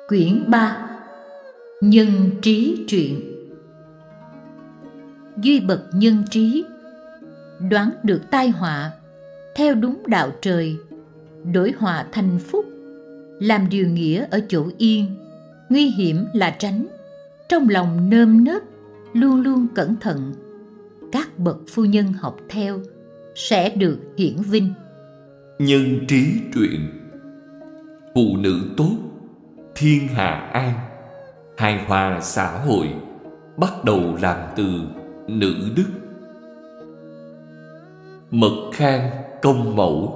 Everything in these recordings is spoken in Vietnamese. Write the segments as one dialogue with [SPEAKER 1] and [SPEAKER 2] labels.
[SPEAKER 1] Quyển 3 Nhân trí truyện. Duy bậc nhân trí, đoán được tai họa, theo đúng đạo trời, đổi họa thành phúc, làm điều nghĩa ở chỗ yên, nguy hiểm là tránh, trong lòng nơm nớp, luôn luôn cẩn thận. Các bậc phu nhân học theo sẽ được hiển vinh.
[SPEAKER 2] Nhân trí truyện. Phụ nữ tốt, thiên hạ an, hài hòa xã hội bắt đầu làm từ nữ đức. Mật Khang Công Mẫu.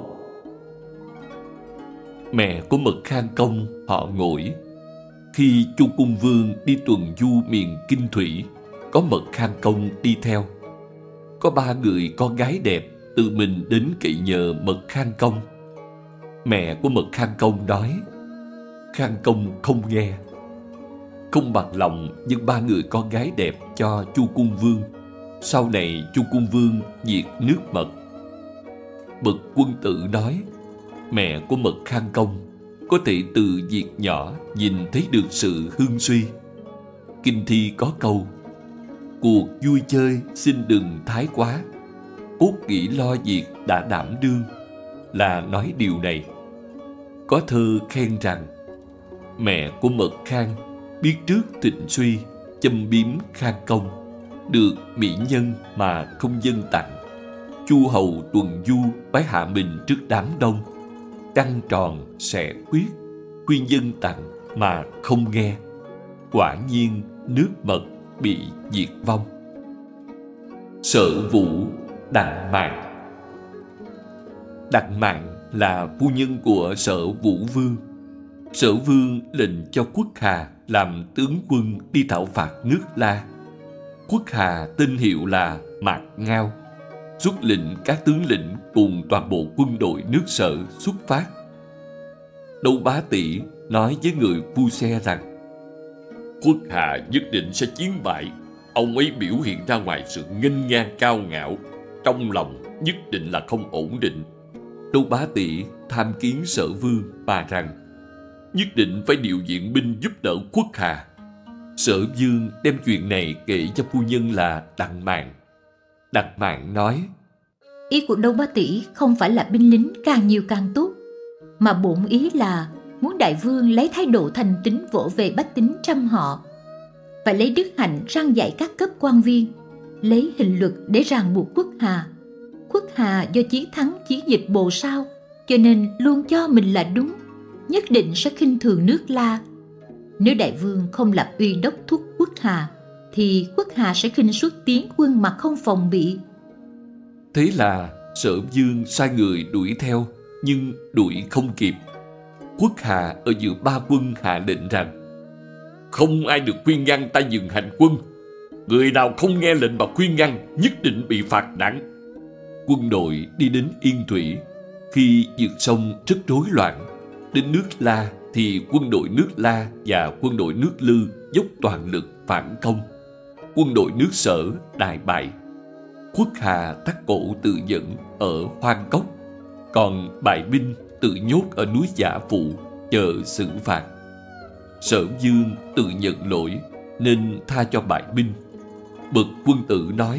[SPEAKER 2] Mẹ của Mật Khang Công họ Ngỗi. Khi Chu Cung Vương đi tuần du miền Kinh Thủy, có Mật Khang Công đi theo. Có 3 người con gái đẹp tự mình đến cậy nhờ Mật Khang Công. Mẹ của Mật Khang Công nói. Khang Công không nghe, không bằng lòng dâng 3 người con gái đẹp cho Chu Cung Vương. Sau này Chu Cung Vương diệt nước Mật. Bậc quân tử nói, mẹ của Mật Khang Công có thể từ việc nhỏ nhìn thấy được sự hưng suy. Kinh thi có câu, cuộc vui chơi xin đừng thái quá, cốt nghĩ lo việc đã đảm đương, là nói điều này. Có thơ khen rằng, mẹ của Mật Khang biết trước thịnh suy, châm biếm Khang Công, được mỹ nhân mà không dâng tặng. Chu hầu tuần du phải hạ mình trước đám đông, trăng tròn sẽ quyết, khuyên dân tặng mà không nghe. Quả nhiên nước Mật bị diệt vong. Sở Vũ Đặng Mạn. Đặng Mạn là phu nhân của Sở Vũ Vương. Sở Vương lệnh cho Quốc Hà làm tướng quân đi thảo phạt nước La. Quốc Hà tên hiệu là Mạc Ngao, xuất lệnh các tướng lĩnh cùng toàn bộ quân đội nước Sở xuất phát. Đâu Bá Tỉ nói với người phu xe rằng, Quốc Hà nhất định sẽ chiến bại. Ông ấy biểu hiện ra ngoài sự nghênh ngang cao ngạo, trong lòng nhất định là không ổn định. Đâu Bá Tỉ tham kiến Sở Vương và rằng, nhất định phải điều viện binh giúp đỡ Quốc Hà. Sở Vương đem chuyện này kể cho phu nhân là Đặng Mạn. Đặng Mạn nói,
[SPEAKER 1] ý của Đâu Bá Tỉ không phải là binh lính càng nhiều càng tốt, mà bổn ý là muốn đại vương lấy thái độ thành tín vỗ về bách tính trăm họ, phải lấy đức hạnh răn dạy các cấp quan viên, lấy hình luật để ràng buộc Quốc Hà. Quốc Hà do chí thắng chí dịch bồ sao, cho nên luôn cho mình là đúng, nhất định sẽ khinh thường nước La. Nếu đại vương không lập uy đốc thúc Quốc Hà, thì Quốc Hà sẽ khinh suất tiến quân mà không phòng bị.
[SPEAKER 2] Thế là Sở Vương sai người đuổi theo, nhưng đuổi không kịp. Quốc Hà ở giữa 3 quân hạ lệnh rằng, không ai được khuyên ngăn ta dừng hành quân. Người nào không nghe lệnh mà khuyên ngăn nhất định bị phạt nặng. Quân đội đi đến Yên Thủy. Khi vượt sông rất rối loạn. Đến nước La thì quân đội nước La và quân đội nước Lư dốc toàn lực phản công. Quân đội nước Sở đại bại. Quốc Hà thắt cổ tự dẫn ở Hoang Cốc, còn bại binh tự nhốt ở núi Giả Phụ chờ xử phạt. Sở Vương tự nhận lỗi nên tha cho bại binh. Bậc quân tử nói,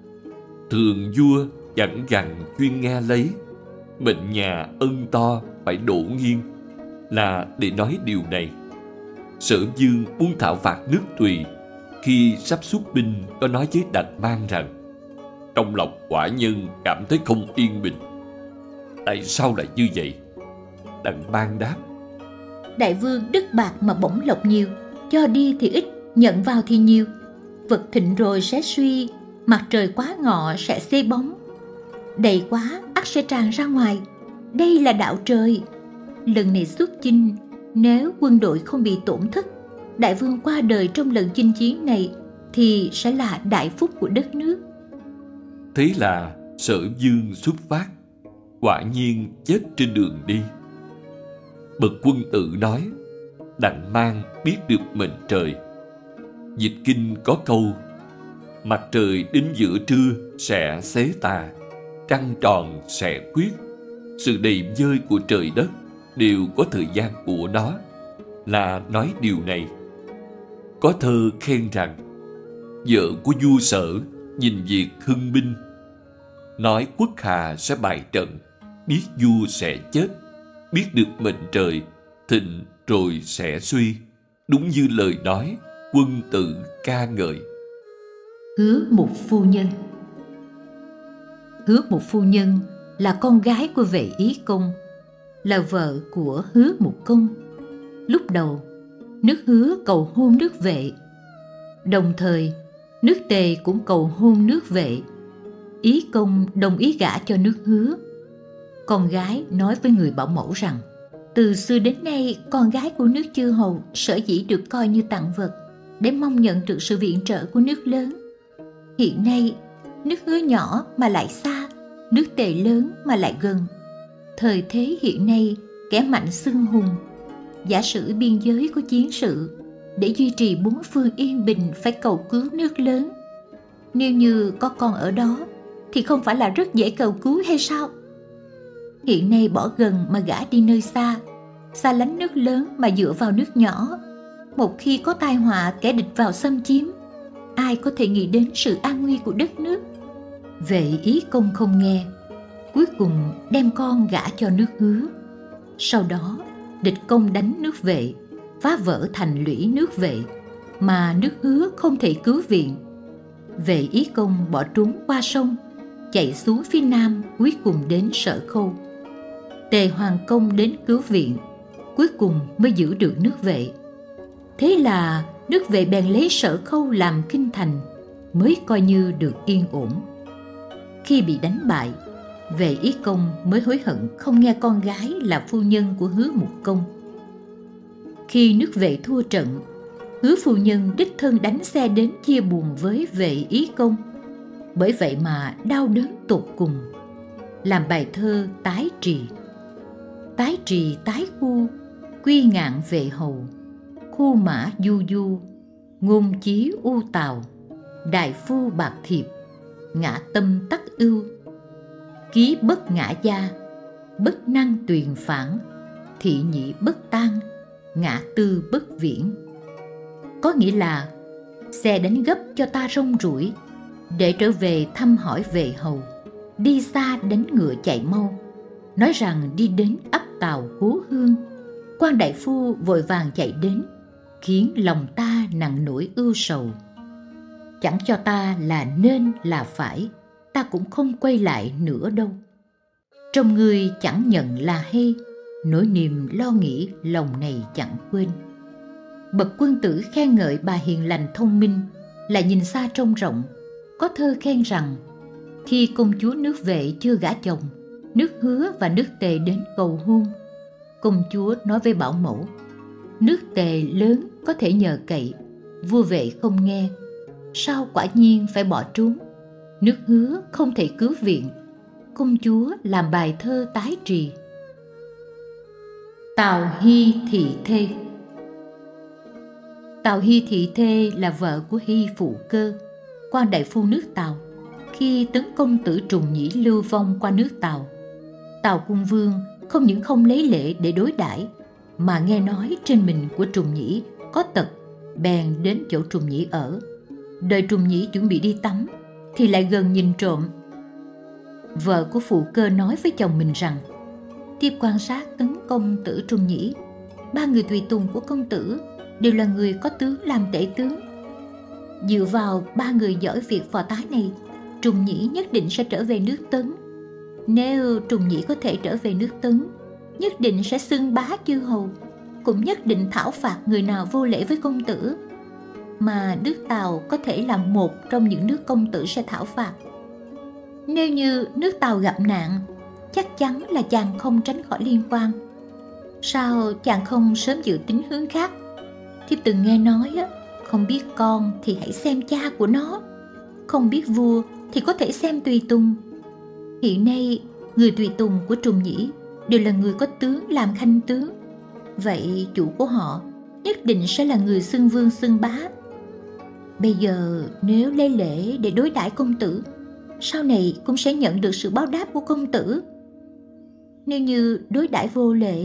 [SPEAKER 2] thường vua chẳng gằn chuyên nghe lấy, mệnh nhà ân to phải đổ nghiêng, là để nói điều này. Sở Vương muốn thảo phạt nước Tùy, khi sắp xuất binh có nói với Đặng Mang rằng, trong lòng quả nhân cảm thấy không yên bình. Tại sao lại như vậy? Đặng Mang đáp,
[SPEAKER 1] đại vương đức bạc mà bổng lộc nhiều, cho đi thì ít, nhận vào thì nhiều. Vật thịnh rồi sẽ suy, mặt trời quá ngọ sẽ xê bóng. Đầy quá ắt sẽ tràn ra ngoài, đây là đạo trời. Lần này xuất chinh, nếu quân đội không bị tổn thất, đại vương qua đời trong lần chinh chiến này, thì sẽ là đại phúc của đất nước.
[SPEAKER 2] Thế là Sở Vương xuất phát, quả nhiên chết trên đường đi. Bậc quân tử nói, Đặng Mang biết được mệnh trời. Dịch kinh có câu, mặt trời đến giữa trưa sẽ xế tà, trăng tròn sẽ khuyết. Sự đầy vơi của trời đất đều có thời gian của nó. là nói điều này. Có thơ khen rằng vợ của vua Sở nhìn việc hưng binh, nói quốc hà sẽ bại trận, biết vua sẽ chết, biết được mệnh trời, thịnh rồi sẽ suy. Đúng như lời nói, quân tử ca ngợi.
[SPEAKER 1] Hứa Mục phu nhân. Hứa Mục phu nhân là con gái của Vệ Ý Công, là vợ của Hứa Mục Công. Lúc đầu, nước Hứa cầu hôn nước Vệ, đồng thời nước Tề cũng cầu hôn nước Vệ. Ý Công đồng ý gả cho nước Hứa. Con gái nói với người bảo mẫu rằng từ xưa đến nay con gái của nước chư hầu sở dĩ được coi như tặng vật để mong nhận được sự viện trợ của nước lớn. Hiện nay nước Hứa nhỏ mà lại xa, nước Tề lớn mà lại gần. Thời thế hiện nay kẻ mạnh xưng hùng, giả sử biên giới có chiến sự, để duy trì bốn phương yên bình phải cầu cứu nước lớn. Nếu như có con ở đó thì không phải là rất dễ cầu cứu hay sao? Hiện nay bỏ gần mà gả đi nơi xa, xa lánh nước lớn mà dựa vào nước nhỏ. Một khi có tai họa kẻ địch vào xâm chiếm, ai có thể nghĩ đến sự an nguy của đất nước? Vệ Ý Công không nghe, cuối cùng đem con gả cho nước Hứa. Sau đó địch công đánh nước Vệ, phá vỡ thành lũy nước Vệ, mà nước Hứa không thể cứu viện. Vệ Ý Công bỏ trốn qua sông, chạy xuống phía nam, cuối cùng đến Sở Khâu. Tề Hoàng Công đến cứu viện, cuối cùng mới giữ được nước Vệ. Thế là nước Vệ bèn lấy Sở Khâu làm kinh thành, mới coi như được yên ổn. Khi bị đánh bại, Vệ Ý Công mới hối hận không nghe con gái là phu nhân của Hứa Mục Công. Khi nước Vệ thua trận, Hứa phu nhân đích thân đánh xe đến chia buồn với Vệ Ý Công. Bởi vậy mà đau đớn tột cùng, làm bài thơ tái trì. Tái trì tái khu, quy ngạn Vệ hầu, khu mã du du, ngôn chí u tào, đại phu bạc thiệp, ngã tâm tắc ưu. Ký bất ngã gia, bất năng tuyền phản, thị nhị bất tan, ngã tư bất viễn. Có nghĩa là xe đánh gấp cho ta rong ruổi, để trở về thăm hỏi Vệ hầu, đi xa đánh ngựa chạy mau, nói rằng đi đến ấp Tào Cố Hương. Quan đại phu vội vàng chạy đến, khiến lòng ta nặng nỗi ưu sầu. Chẳng cho ta là nên là phải, ta cũng không quay lại nữa đâu. Trong người chẳng nhận là hay, nỗi niềm lo nghĩ lòng này chẳng quên. Bậc quân tử khen ngợi bà hiền lành thông minh, là nhìn xa trông rộng. Có thơ khen rằng khi công chúa nước Vệ chưa gả chồng, nước Hứa và nước Tề đến cầu hôn. Công chúa nói với bảo mẫu, nước Tề lớn có thể nhờ cậy, vua Vệ không nghe, sao quả nhiên phải bỏ trốn. Nước Hứa không thể cứu viện, công chúa làm bài thơ tái trì. Tào Hy thị thê. Tào Hy thị thê là vợ của Hy Phụ Cơ, quan đại phu nước Tào. Khi tấn công tử Trùng Nhĩ lưu vong qua nước Tào, Tào Cung Vương không những không lấy lệ để đối đãi, mà nghe nói trên mình của Trùng Nhĩ có tật, bèn đến chỗ Trùng Nhĩ ở. Đợi Trùng Nhĩ chuẩn bị đi tắm thì lại gần nhìn trộm. Vợ của Phụ Cơ nói với chồng mình rằng tiếp quan sát tấn công tử Trùng Nhĩ, 3 người tùy tùng của công tử đều là người có tướng làm tể tướng. Dựa vào 3 người giỏi việc phò tá này, Trùng Nhĩ nhất định sẽ trở về nước Tấn. Nếu Trùng Nhĩ có thể trở về nước Tấn, nhất định sẽ xưng bá chư hầu, cũng nhất định thảo phạt người nào vô lễ với công tử. Mà nước Tào có thể là một trong những nước công tử sẽ thảo phạt. Nếu như nước Tào gặp nạn, chắc chắn là chàng không tránh khỏi liên quan. Sao chàng không sớm dự tính hướng khác? Thiếp từng nghe nói, không biết con thì hãy xem cha của nó, không biết vua thì có thể xem tùy tùng. Hiện nay người tùy tùng của Trùng Nhĩ đều là người có tướng làm khanh tướng, vậy chủ của họ nhất định sẽ là người xưng vương xưng bá. Bây giờ nếu lấy lễ để đối đãi công tử, sau này cũng sẽ nhận được sự báo đáp của công tử. Nếu như đối đãi vô lễ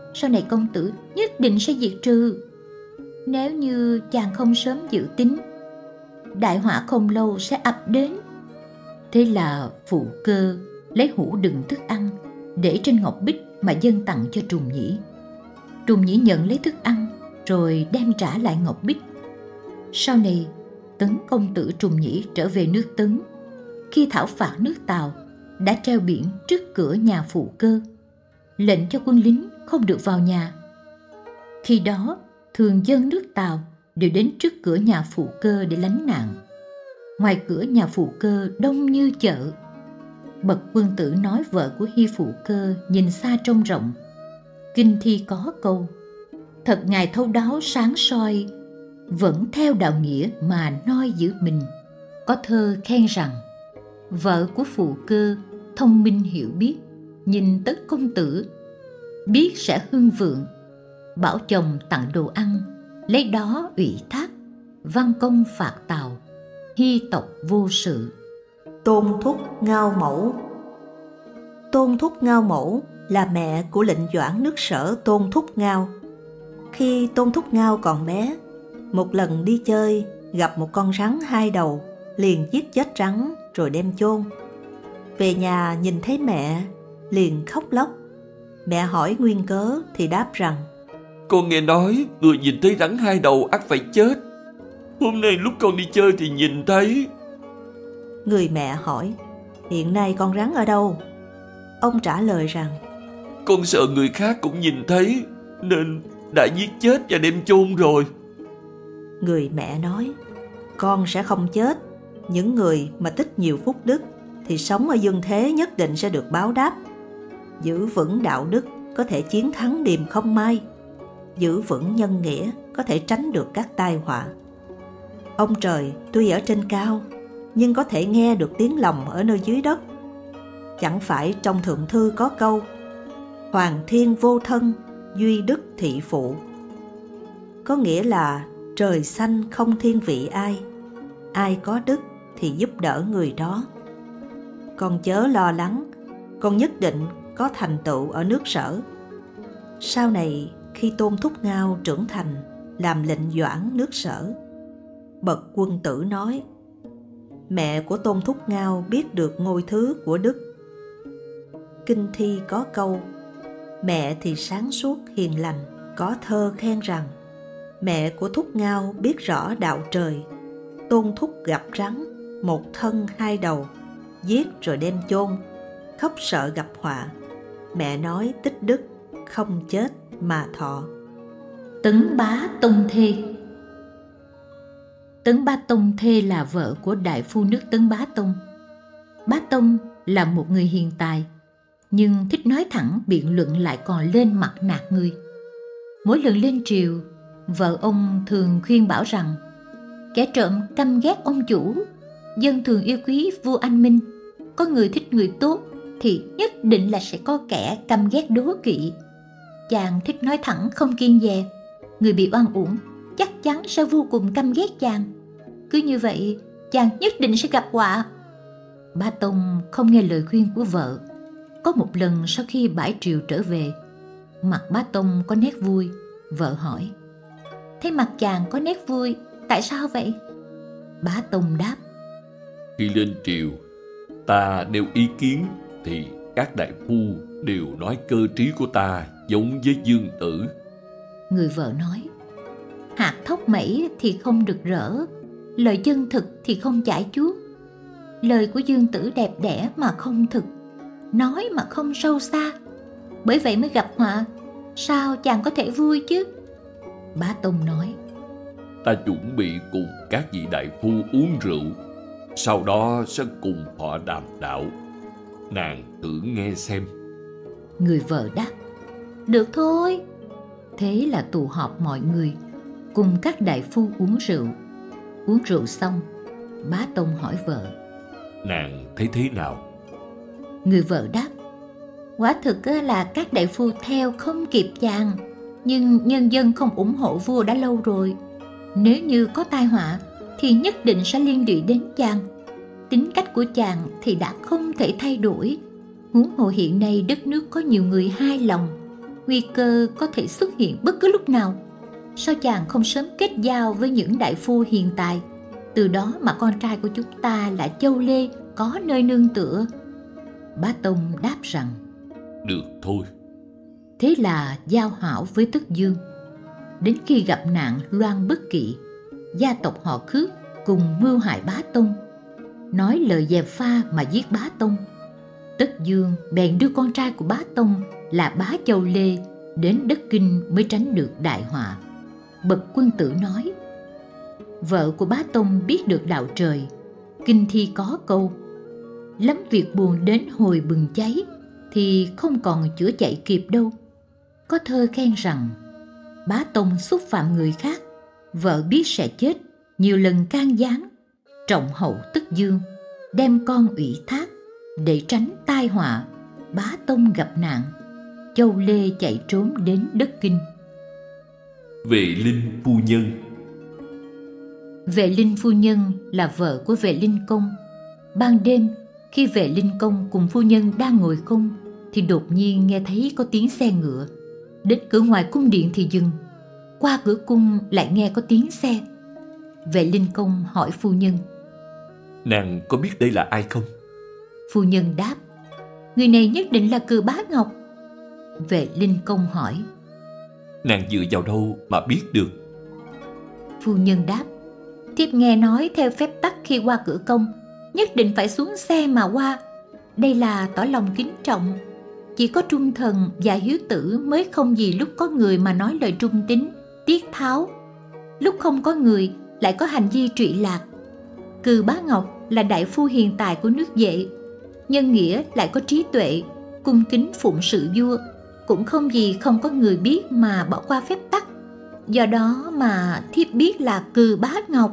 [SPEAKER 1] sau này công tử nhất định sẽ diệt trừ. Nếu như chàng không sớm dự tính, đại họa không lâu sẽ ập đến. Thế là Phụ Cơ lấy hũ đựng thức ăn để trên ngọc bích mà dâng tặng cho Trùng Nhĩ. Trùng Nhĩ nhận lấy thức ăn rồi đem trả lại ngọc bích. Sau này Tấn công tử Trùng Nhĩ trở về nước Tấn, khi thảo phạt nước Tào đã treo biển trước cửa nhà Phụ Cơ, lệnh cho quân lính không được vào nhà. Khi đó thường dân nước Tào đều đến trước cửa nhà Phụ Cơ để lánh nạn. Ngoài cửa nhà Phụ Cơ đông như chợ. Bậc quân tử nói vợ của Hi Phụ Cơ nhìn xa trông rộng. Kinh thi có câu: thật ngài thấu đáo sáng soi, vẫn theo đạo nghĩa mà noi giữ mình. Có thơ khen rằng vợ của Phụ Cơ thông minh hiểu biết, nhìn Tất công tử biết sẽ hưng vượng. Bảo chồng tặng đồ ăn, lấy đó ủy thác, văn công phạt Tào, Hy tộc vô sự.
[SPEAKER 3] Tôn Thúc Ngao Mẫu. Tôn Thúc Ngao Mẫu là mẹ của lệnh doãn nước Sở Tôn Thúc Ngao. Khi Tôn Thúc Ngao còn bé, một lần đi chơi gặp một con rắn hai đầu, liền giết chết rắn rồi đem chôn. Về nhà nhìn thấy mẹ liền khóc lóc. Mẹ hỏi nguyên cớ thì đáp rằng:
[SPEAKER 2] con nghe nói người nhìn thấy rắn hai đầu ắt phải chết. Hôm nay lúc con đi chơi thì nhìn thấy.
[SPEAKER 3] Người mẹ hỏi: hiện nay con rắn ở đâu? Ông trả lời rằng:
[SPEAKER 2] con sợ người khác cũng nhìn thấy nên đã giết chết và đem chôn rồi.
[SPEAKER 3] Người mẹ nói: con sẽ không chết. Những người mà tích nhiều phúc đức thì sống ở dương thế nhất định sẽ được báo đáp. Giữ vững đạo đức có thể chiến thắng điềm không mai. Giữ vững nhân nghĩa có thể tránh được các tai họa. Ông trời tuy ở trên cao, nhưng có thể nghe được tiếng lòng ở nơi dưới đất. Chẳng phải trong thượng thư có câu: hoàng thiên vô thân, duy đức thị phụ. Có nghĩa là trời xanh không thiên vị ai, ai có đức thì giúp đỡ người đó. Con chớ lo lắng, con nhất định có thành tựu ở nước Sở. Sau này khi Tôn Thúc Ngao trưởng thành làm lệnh doãn nước Sở, bậc quân tử nói: mẹ của Tôn Thúc Ngao biết được ngôi thứ của đức. Kinh thi có câu: mẹ thì sáng suốt hiền lành. Có thơ khen rằng mẹ của Thúc Ngao biết rõ đạo trời. Tôn Thúc gặp rắn, một thân hai đầu, giết rồi đem chôn, khóc sợ gặp họa. Mẹ nói tích đức, không chết mà thọ.
[SPEAKER 1] Tấn Bá Tông Thê. Tấn Bá Tông Thê là vợ của đại phu nước Tấn Bá Tông. Bá Tông là một người hiền tài, nhưng thích nói thẳng, biện luận lại còn lên mặt nạt người. Mỗi lần lên triều, vợ ông thường khuyên bảo rằng kẻ trộm căm ghét ông chủ, dân thường yêu quý vua anh minh. Có người thích người tốt thì nhất định là sẽ có kẻ căm ghét đố kỵ. Chàng thích nói thẳng không kiêng dè, người bị oan uổng chắc chắn sẽ vô cùng căm ghét chàng. Cứ như vậy chàng nhất định sẽ gặp họa. Bá Tông không nghe lời khuyên của vợ. Có một lần sau khi bãi triều trở về, mặt Bá Tông có nét vui. Vợ hỏi: thế mặt chàng có nét vui, tại sao vậy? Bá Tông đáp:
[SPEAKER 2] khi lên triều, ta nêu ý kiến thì các đại phu đều nói cơ trí của ta giống với Dương Tử.
[SPEAKER 1] Người vợ nói: hạt thóc mẩy thì không được rỡ, lời chân thực thì không chải chuốt. Lời của Dương Tử đẹp đẽ mà không thực, nói mà không sâu xa, bởi vậy mới gặp họa. Sao chàng có thể vui chứ? Bá Tông nói:
[SPEAKER 2] ta chuẩn bị cùng các vị đại phu uống rượu, sau đó sẽ cùng họ đàm đạo. Nàng thử nghe xem.
[SPEAKER 1] Người vợ đáp: được thôi. Thế là tụ họp mọi người, cùng các đại phu uống rượu. Uống rượu xong, Bá Tông hỏi vợ:
[SPEAKER 2] nàng thấy thế nào?
[SPEAKER 1] Người vợ đáp: quả thực là các đại phu theo không kịp chàng, nhưng nhân dân không ủng hộ vua đã lâu rồi. Nếu như có tai họa thì nhất định sẽ liên lụy đến chàng. Tính cách của chàng thì đã không thể thay đổi. Huống hồ hiện nay đất nước có nhiều người hai lòng, nguy cơ có thể xuất hiện bất cứ lúc nào. Sao chàng không sớm kết giao với những đại phu hiền tài, từ đó mà con trai của chúng ta là Châu Lê có nơi nương tựa? Bá Tông đáp rằng:
[SPEAKER 2] Được thôi.
[SPEAKER 1] Thế là giao hảo với Tức Dương. Đến khi gặp nạn Loan Bất Kỵ, gia tộc họ Khước cùng mưu hại Bá Tông, nói lời gièm pha mà giết Bá Tông. Tức Dương bèn đưa con trai của Bá Tông là Bá Châu Lê đến đất Kinh mới tránh được đại họa. Bậc Quân Tử nói: Vợ của Bá Tông biết được đạo trời. Kinh thi có câu: lắm việc buồn đến hồi bừng cháy, thì không còn chữa chạy kịp đâu. Có thơ khen rằng Bá Tông xúc phạm người khác, vợ biết sẽ chết, nhiều lần can gián, trọng hậu Tức Dương, đem con ủy thác, để tránh tai họa. Bá Tông gặp nạn, Châu Lê chạy trốn đến đất Kinh.
[SPEAKER 2] Vệ Linh phu nhân.
[SPEAKER 1] Vệ Linh phu nhân là vợ của Vệ Linh công. Ban đêm, khi Vệ Linh công cùng phu nhân đang ngồi không, thì đột nhiên nghe thấy có tiếng xe ngựa. Đến cửa ngoài cung điện thì dừng, qua cửa cung lại nghe có tiếng xe. Vệ Linh công hỏi phu nhân:
[SPEAKER 2] Nàng có biết đây là ai không?
[SPEAKER 1] Phu nhân đáp: Người này nhất định là Cừ Bá Ngọc. Vệ Linh công hỏi:
[SPEAKER 2] Nàng dựa vào đâu mà biết được?
[SPEAKER 1] Phu nhân đáp: Thiếp nghe nói theo phép tắc khi qua cửa công, nhất định phải xuống xe mà qua. Đây là tỏ lòng kính trọng. Chỉ có trung thần và hiếu tử mới không vì lúc có người mà nói lời trung tín, tiết tháo, lúc không có người lại có hành vi trụy lạc. Cừ Bá Ngọc là đại phu hiền tài của nước Vệ, nhân nghĩa lại có trí tuệ, cung kính phụng sự vua, cũng không vì không có người biết mà bỏ qua phép tắc. Do đó mà thiếp biết là Cừ Bá Ngọc.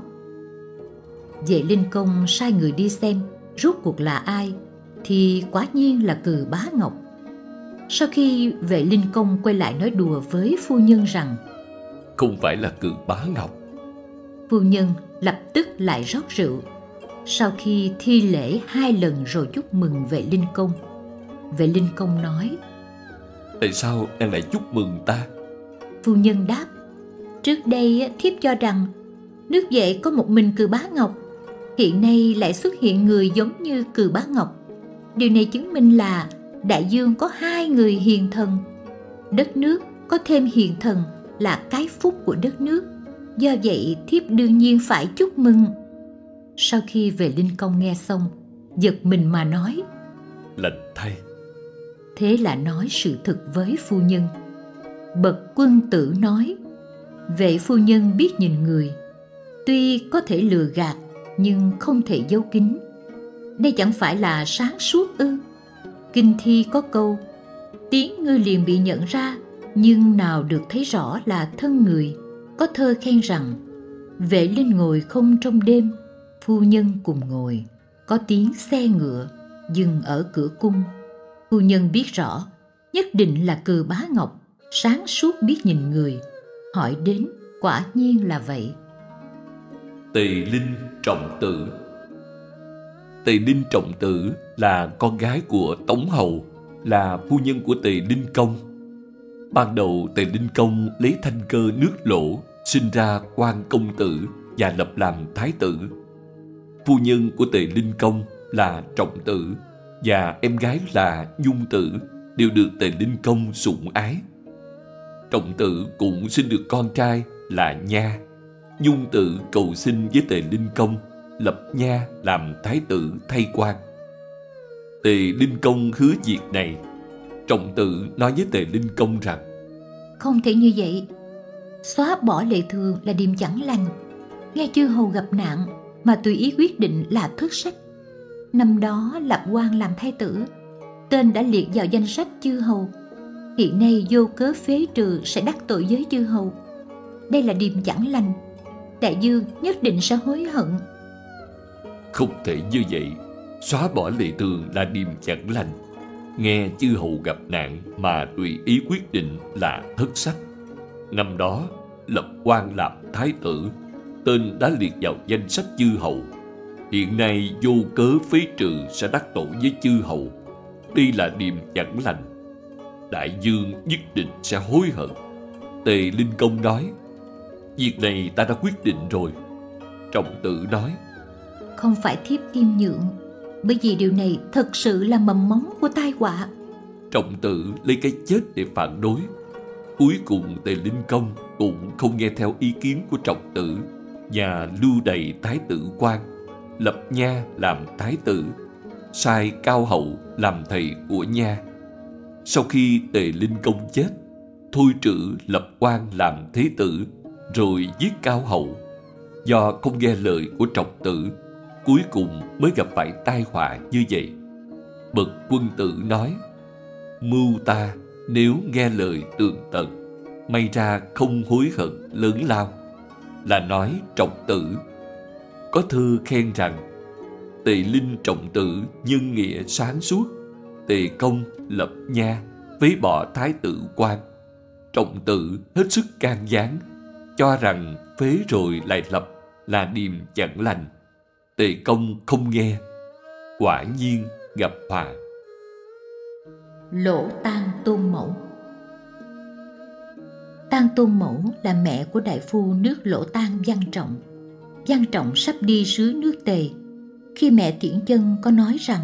[SPEAKER 1] Vệ Linh công sai người đi xem rốt cuộc là ai, thì quả nhiên là Cừ Bá Ngọc. Sau khi Vệ Linh công quay lại nói đùa với phu nhân rằng
[SPEAKER 2] Không phải là Cừ Bá Ngọc.
[SPEAKER 1] Phu nhân lập tức lại rót rượu. Sau khi thi lễ 2 lần rồi chúc mừng Vệ Linh công, Vệ Linh công nói:
[SPEAKER 2] Tại sao nàng lại chúc mừng ta?
[SPEAKER 1] Phu nhân đáp: Trước đây thiếp cho rằng nước Vệ có một mình Cừ Bá Ngọc, hiện nay lại xuất hiện người giống như Cừ Bá Ngọc. Điều này chứng minh là đại dương có 2 người hiền thần. Đất nước có thêm hiền thần là cái phúc của đất nước. Do vậy thiếp đương nhiên phải chúc mừng. Sau khi Vệ Linh công nghe xong, giật mình mà nói:
[SPEAKER 2] Lành thay.
[SPEAKER 1] Thế là nói sự thực với phu nhân. Bậc Quân Tử nói: Vệ phu nhân biết nhìn người, tuy có thể lừa gạt nhưng không thể giấu kín. Đây chẳng phải là sáng suốt ư? Kinh thi có câu: tiếng ngươi liền bị nhận ra, nhưng nào được thấy rõ là thân người. Có thơ khen rằng: Vệ Linh ngồi không trong đêm, phu nhân cùng ngồi, có tiếng xe ngựa dừng ở cửa cung. Phu nhân biết rõ nhất định là Cừ Bá Ngọc, sáng suốt biết nhìn người, hỏi đến quả nhiên là vậy.
[SPEAKER 2] Tề Linh Trọng Tử. Tề Linh Trọng Tử là con gái của Tống Hầu, là phu nhân của Tề Linh Công. Ban đầu Tề Linh Công lấy thanh cơ nước Lỗ sinh ra Quan công tử và lập làm thái tử. Phu nhân của Tề Linh Công là Trọng Tử và em gái là Nhung Tử đều được Tề Linh Công sủng ái. Trọng Tử cũng sinh được con trai là Nha. Nhung Tử cầu xin với Tề Linh Công lập Nha làm thái tử thay quan. Tề Linh Công hứa việc này. Trọng Tử nói với Tề Linh Công rằng:
[SPEAKER 1] Không thể như vậy. Xóa bỏ lệ thường là điềm chẳng lành. Nghe chư hầu gặp nạn mà tùy ý quyết định là thất sách. Năm đó lập quan làm thái tử, tên đã liệt vào danh sách chư hầu. Hiện nay vô cớ phế trừ sẽ đắc tội với chư hầu. Đây là điềm chẳng lành. Đại dương nhất định sẽ hối hận.
[SPEAKER 2] Không thể như vậy. Xóa bỏ lệ thường là điềm chẳng lành. Nghe chư hầu gặp nạn mà tùy ý quyết định là thất sách. Năm đó lập quan làm thái tử, tên đã liệt vào danh sách chư hầu. Hiện nay vô cớ phế trừ sẽ đắc tội với chư hầu. Đây là điềm chẳng lành. đại vương nhất định sẽ hối hận. Tề Linh Công nói, việc này ta đã quyết định rồi. Trọng tử nói,
[SPEAKER 1] Không phải thiếp khiêm nhượng, bởi vì điều này thật sự là mầm móng của tai họa.
[SPEAKER 2] Trọng tử lấy cái chết để phản đối. Cuối cùng Tề Linh Công cũng không nghe theo ý kiến của trọng tử và lưu đày thái tử quan, lập Nha làm thái tử, sai Cao Hậu làm thầy của Nha. Sau khi Tề Linh Công chết, Thôi Trữ lập quan làm thế tử, rồi giết Cao Hậu. Do không nghe lời của trọng tử, cuối cùng mới gặp phải tai họa như vậy. Bậc quân tử nói, mưu ta nếu nghe lời tường tận, may ra không hối hận lớn lao, là nói trọng tử. Có thơ khen rằng, Tề Linh trọng tử nhân nghĩa sáng suốt, Tề Công lập Nha, phế bỏ thái tử quan. Trọng tử hết sức can gián, cho rằng phế rồi lại lập là điềm chẳng lành. Tề Công không nghe, quả nhiên gặp họa.
[SPEAKER 1] Lỗ Tang Tôn Mẫu. Tang Tôn Mẫu là mẹ của đại phu nước Lỗ Tang Văn Trọng. Văn Trọng sắp đi sứ nước Tề, khi mẹ tiễn chân có nói rằng,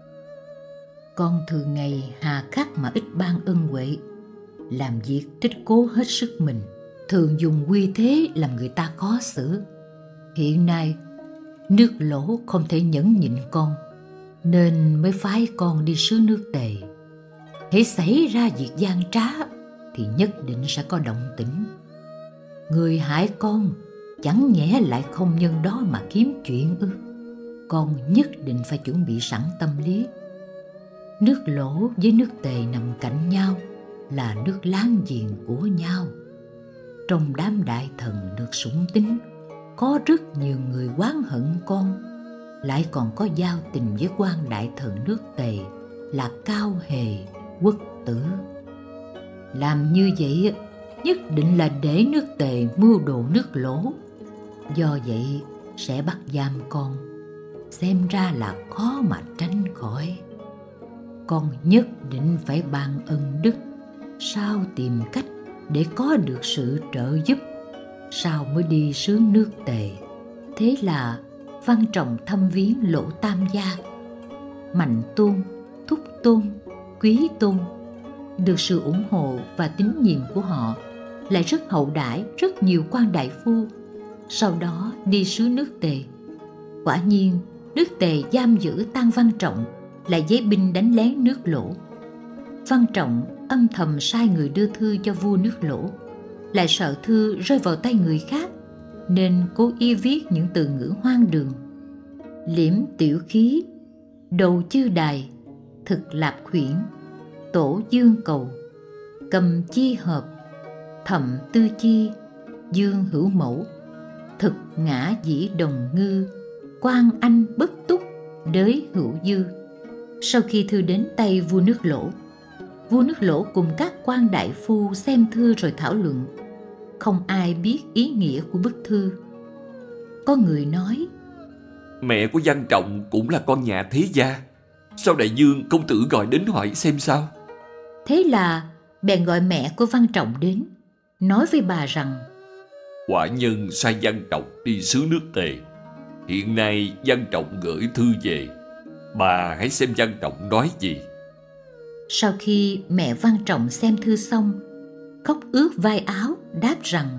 [SPEAKER 1] con thường ngày hà khắc mà ít ban ân huệ, làm việc tích cố hết sức mình, thường dùng quy thế làm người ta khó xử. Hiện nay nước Lỗ không thể nhẫn nhịn con, nên mới phái con đi sứ nước Tề. Hễ xảy ra việc gian trá thì nhất định sẽ có động tĩnh. Người hại con chẳng nhẽ lại không nhân đó mà kiếm chuyện ư? Con nhất định phải chuẩn bị sẵn tâm lý. Nước Lỗ với nước Tề nằm cạnh nhau, là nước láng giềng của nhau. Trong đám đại thần được sủng tín, có rất nhiều người oán hận con, lại còn có giao tình với quan đại thần nước Tề là Cao Hề, Quốc Tử. Làm như vậy nhất định là để nước Tề mưu đồ nước Lỗ. Do vậy sẽ bắt giam con, xem ra là khó mà tránh khỏi. Con nhất định phải ban ân đức, sao tìm cách để có được sự trợ giúp, sao mới đi sứ nước Tề. Thế là Văn Trọng thăm viếng Lỗ Tam gia. Mạnh Tôn, Thúc Tôn, Quý Tôn được sự ủng hộ và tín nhiệm của họ, lại rất hậu đãi rất nhiều quan đại phu. Sau đó đi sứ nước Tề. Quả nhiên nước Tề giam giữ Tang Văn Trọng, lại giấy binh đánh lén nước Lỗ. Văn Trọng âm thầm sai người đưa thư cho vua nước Lỗ, lại sợ thư rơi vào tay người khác, nên cố ý viết những từ ngữ hoang đường: liễm tiểu khí, đầu chư đài, thực lạp khuyển, tổ dương cầu, cầm chi hợp, thậm tư chi, dương hữu mẫu, thực ngã dĩ đồng ngư, quan anh bất túc, đới hữu dư. Sau khi thư đến tay vua nước Lỗ cùng các quan đại phu xem thư rồi thảo luận. Không ai biết ý nghĩa của bức thư. Có người nói,
[SPEAKER 2] mẹ của Văn Trọng cũng là con nhà thế gia, sao đại vương công tử gọi đến hỏi xem sao?
[SPEAKER 1] Thế là bèn gọi mẹ của Văn Trọng đến, nói với bà rằng,
[SPEAKER 2] quả nhân sai Văn Trọng đi sứ nước Tề. Hiện nay Văn Trọng gửi thư về, bà hãy xem Văn Trọng nói gì.
[SPEAKER 1] Sau khi mẹ Văn Trọng xem thư xong, khóc ướt vai áo, đáp rằng,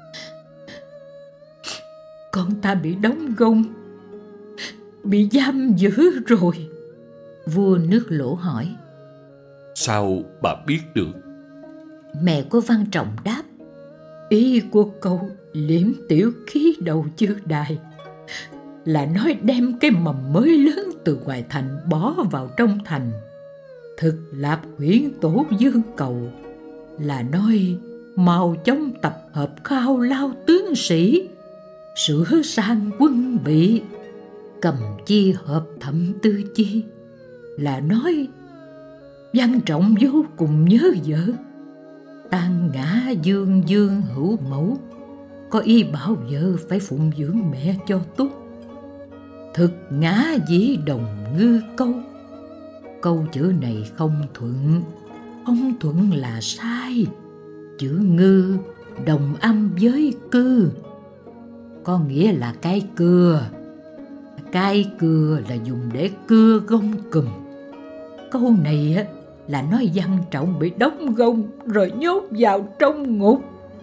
[SPEAKER 1] con ta bị đóng gông, bị giam giữ rồi. Vua nước Lỗ hỏi,
[SPEAKER 2] sao bà biết được?
[SPEAKER 1] Mẹ của Văn Trọng đáp, ý của câu liễm tiểu khí đầu chư đài là nói đem cái mầm mới lớn từ ngoài thành bỏ vào trong thành. Thực lạp huyễn tổ dương cầu là nói mau chóng tập hợp khao lao tướng sĩ, sửa sang quân bị. Cầm chi hợp thậm tư chi là nói Văn Trọng vô cùng nhớ vợ. Tang ngã dương dương hữu mẫu, có ý bảo vợ phải phụng dưỡng mẹ cho tốt. Thực ngã dĩ đồng ngư câu, câu chữ này không thuận, Không thuận là sai. Chữ ngư đồng âm với cư, có nghĩa là cái cưa. Cái cưa là dùng để cưa gông cùm. Câu này á là nói Văn Trọng bị đóng gông rồi nhốt vào trong ngục.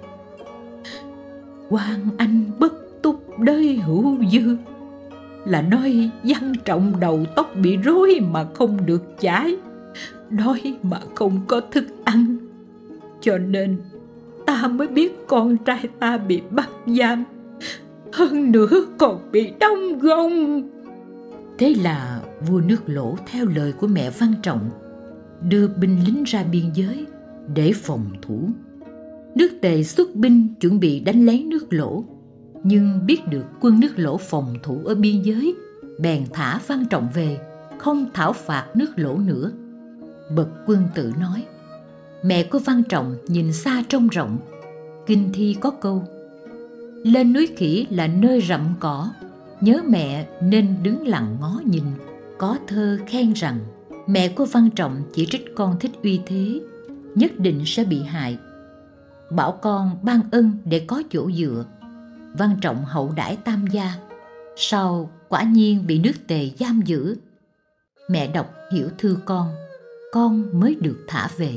[SPEAKER 1] Quan Anh bất túc đời hữu dư là nói Văn Trọng đầu tóc bị rối mà không được chải, đói mà không có thức ăn, cho nên ta mới biết con trai ta bị bắt giam, hơn nữa còn bị đóng gông. Thế là vua nước Lỗ theo lời của mẹ Văn Trọng đưa binh lính ra biên giới để phòng thủ. Nước Tề xuất binh chuẩn bị đánh lấy nước Lỗ, nhưng biết được quân nước Lỗ phòng thủ ở biên giới, bèn thả Văn Trọng về, không thảo phạt nước Lỗ nữa. Bậc Quân Tử nói, mẹ của Văn Trọng nhìn xa trông rộng. Kinh thi có câu, lên núi khỉ là nơi rậm cỏ, nhớ mẹ nên đứng lặng ngó nhìn. Có thơ khen rằng mẹ của Văn Trọng chỉ trích con thích uy thế, nhất định sẽ bị hại, bảo con ban ân để có chỗ dựa. Văn Trọng hậu đãi tam gia, sau quả nhiên bị nước Tề giam giữ. Mẹ đọc hiểu thư con mới được thả về.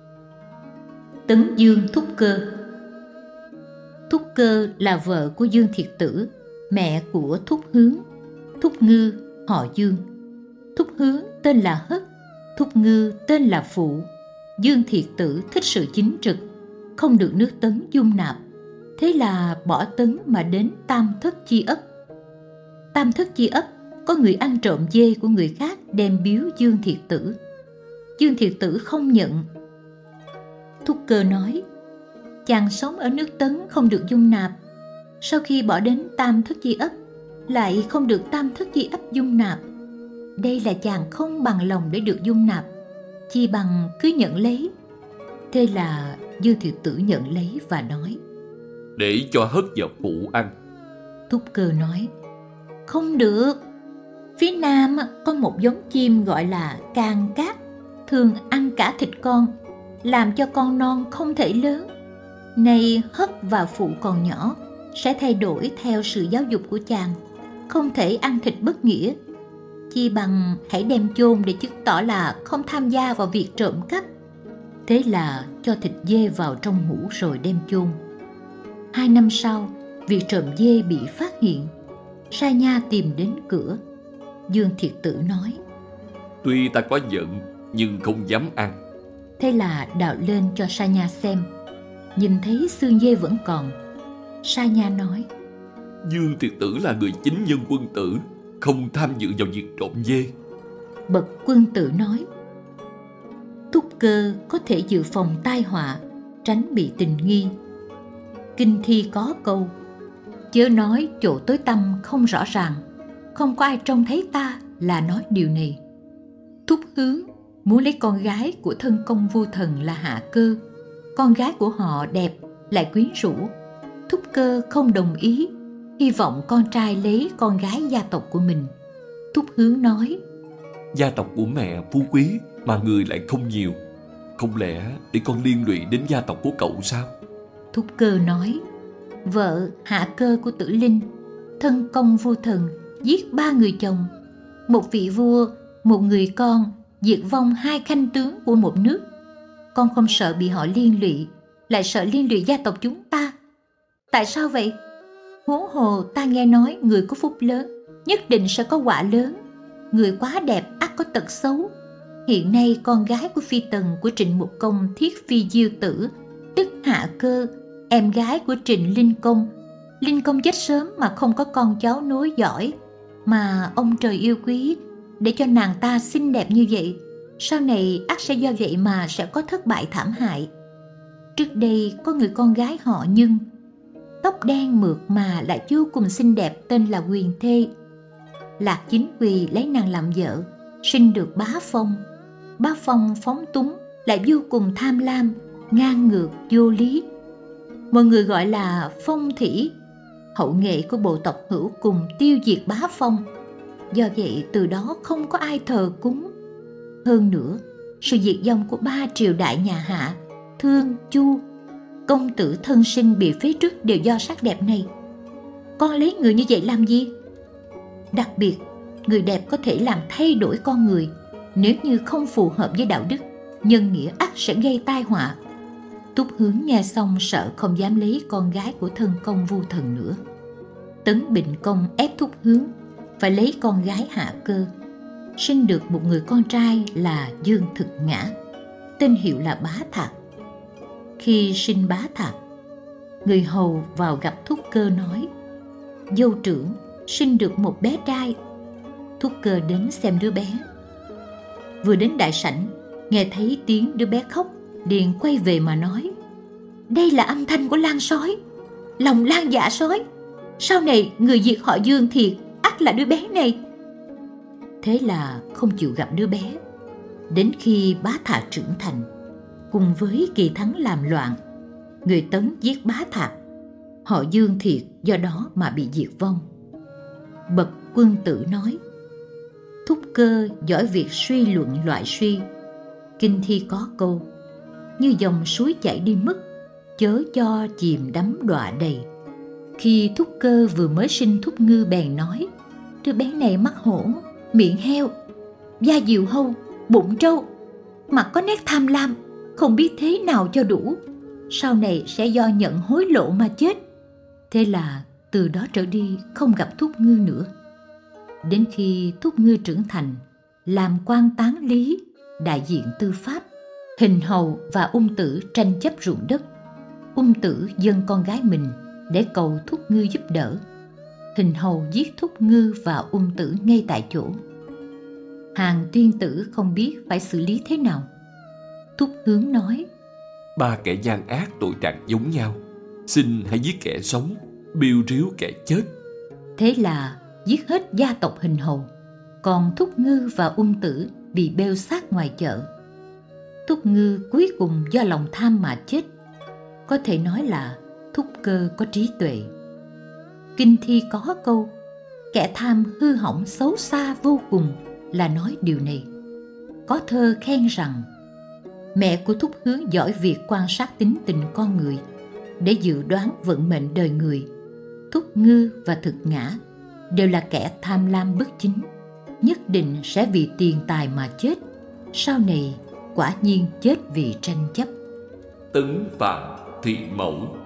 [SPEAKER 1] Tấn Dương Thúc Cơ. Thúc Cơ là vợ của Dương Thiệt Tử, mẹ của Thúc Hướng. Thúc Ngư họ Dương. Thúc Hướng tên là Hất, Thúc Ngư tên là Phụ. Dương Thiệt Tử thích sự chính trực, không được nước Tấn dung nạp, thế là bỏ Tấn mà đến Tam Thất Chi Ấp. Tam Thất Chi Ấp có người ăn trộm dê của người khác đem biếu Dương Thiệt Tử. Dương Thiệt Tử không nhận. Thúc Cơ nói, chàng sống ở nước Tấn không được dung nạp, sau khi bỏ đến Tam Thất Chi Ấp lại không được Tam Thất Chi Ấp dung nạp. Đây là chàng không bằng lòng để được dung nạp, chi bằng cứ nhận lấy. Thế là Dương Thiệt Tử nhận lấy và nói,
[SPEAKER 2] để cho Hất và Phụ ăn.
[SPEAKER 1] Thúc Cơ nói, không được. Phía Nam có một giống chim gọi là can cát, thường ăn cả thịt con, làm cho con non không thể lớn. Nay Hất và Phụ còn nhỏ, sẽ thay đổi theo sự giáo dục của chàng, không thể ăn thịt bất nghĩa. Chi bằng hãy đem chôn để chứng tỏ là không tham gia vào việc trộm cắp. Thế là cho thịt dê vào trong hũ rồi đem chôn. 2 năm sau, việc trộm dê bị phát hiện. Sa Nha tìm đến cửa. Dương Thiệt Tử nói,
[SPEAKER 2] tuy ta có giận nhưng không dám ăn.
[SPEAKER 1] Thế là đạo lên cho Sa Nha xem. Nhìn thấy xương dê vẫn còn. Sa Nha nói,
[SPEAKER 2] Dương Thiệt Tử là người chính nhân quân tử, không tham dự vào việc trộm dê.
[SPEAKER 1] Bậc Quân Tử nói, Thúc Cơ có thể dự phòng tai họa, tránh bị tình nghi. Kinh thi có câu, chớ nói chỗ tối tăm không rõ ràng, không có ai trông thấy ta là nói điều này. Thúc Hướng muốn lấy con gái của thân công vua thần là Hạ Cơ. Con gái của họ đẹp lại quyến rũ. Thúc Cơ không đồng ý, hy vọng con trai lấy con gái gia tộc của mình. Thúc Hướng nói,
[SPEAKER 2] gia tộc của mẹ phú quý mà người lại không nhiều, không lẽ để con liên lụy đến gia tộc của cậu sao?
[SPEAKER 1] Thúc Cơ nói, vợ Hạ Cơ của Tử Linh, thân công vua thần, giết 3 người chồng, một vị vua, một người con, diệt vong 2 khanh tướng của một nước. Con không sợ bị họ liên lụy, lại sợ liên lụy gia tộc chúng ta. Tại sao vậy? Huống hồ ta nghe nói người có phúc lớn nhất định sẽ có quả lớn, người quá đẹp ắt có tật xấu. Hiện nay con gái của phi tần của Trịnh Mục Công Thiết Phi Diêu Tử, tức Hạ Cơ, em gái của Trịnh Linh Công. Linh Công chết sớm mà không có con cháu nối dõi, mà ông trời yêu quý để cho nàng ta xinh đẹp như vậy, sau này ắt sẽ do vậy mà sẽ có thất bại thảm hại. Trước đây có người con gái họ Nhưng, tóc đen mượt mà lại vô cùng xinh đẹp, tên là Quyền Thê. Lạc Chính Quỳ lấy nàng làm vợ, sinh được Bá Phong. Bá Phong phóng túng lại vô cùng tham lam, ngang ngược vô lý, mọi người gọi là Phong Thủy. Hậu nghệ của bộ tộc Hữu cùng tiêu diệt Bá Phong, do vậy từ đó không có ai thờ cúng. Hơn nữa sự diệt vong của 3 triều đại nhà Hạ, Thương, Chu. Công tử thân sinh bị phế truất đều do sắc đẹp này. Con lấy người như vậy làm gì? Đặc biệt, người đẹp có thể làm thay đổi con người. Nếu như không phù hợp với đạo đức, nhân nghĩa ắt sẽ gây tai họa. Túc Hướng nghe xong sợ không dám lấy con gái của thân công Vu Thần nữa. Tấn Bình Công ép Túc Hướng phải lấy con gái Hạ Cơ, sinh được một người con trai là Dương Thực Ngã, tên hiệu là Bá Thạc. Khi sinh Bá Thạc, người hầu vào gặp Thúc Cơ nói: dâu trưởng sinh được một bé trai. Thúc Cơ đến xem đứa bé. Vừa đến đại sảnh, nghe thấy tiếng đứa bé khóc, liền quay về mà nói: đây là âm thanh của Lan sói, lòng Lan dạ sói. Sau này người diệt họ Dương thiệt ắt là đứa bé này. Thế là không chịu gặp đứa bé. Đến khi Bá Thạc trưởng thành, cùng với Kỳ Thắng làm loạn, người Tấn giết Bá Thạc, họ Dương thiệt do đó mà bị diệt vong. Bậc Quân Tử nói: Thúc Cơ giỏi việc suy luận loại suy. Kinh thi có câu: như dòng suối chảy đi mất, chớ cho chìm đắm đọa đầy. Khi Thúc Cơ vừa mới sinh Thúc Ngư bèn nói: đứa bé này mắt hổ, miệng heo, da diều hâu, bụng trâu, mặt có nét tham lam, không biết thế nào cho đủ, sau này sẽ do nhận hối lộ mà chết. Thế là từ đó trở đi không gặp Thúc Ngư nữa. Đến khi Thúc Ngư trưởng thành, làm quan tán lý, đại diện tư pháp, Hình Hầu và Ung Tử tranh chấp ruộng đất. Ung Tử dâng con gái mình để cầu Thúc Ngư giúp đỡ. Hình Hầu giết Thúc Ngư và Ung Tử ngay tại chỗ. Hàn Tuyên Tử không biết phải xử lý thế nào. Thúc Hướng nói:
[SPEAKER 2] 3 kẻ gian ác tội trạng giống nhau, xin hãy giết kẻ sống, biêu ríu kẻ chết.
[SPEAKER 1] Thế là giết hết gia tộc Hình Hầu, còn Thúc Ngư và Ung Tử bị bêu xác ngoài chợ. Thúc Ngư cuối cùng do lòng tham mà chết. Có thể nói là Thúc Cơ có trí tuệ. Kinh thi có câu: kẻ tham hư hỏng xấu xa vô cùng là nói điều này. Có thơ khen rằng mẹ của Thúc Hướng giỏi việc quan sát tính tình con người để dự đoán vận mệnh đời người. Thúc Ngư và Thực Ngã đều là kẻ tham lam bất chính, nhất định sẽ vì tiền tài mà chết, sau này quả nhiên chết vì tranh chấp.
[SPEAKER 2] Tấn Phạm Thị Mẫu.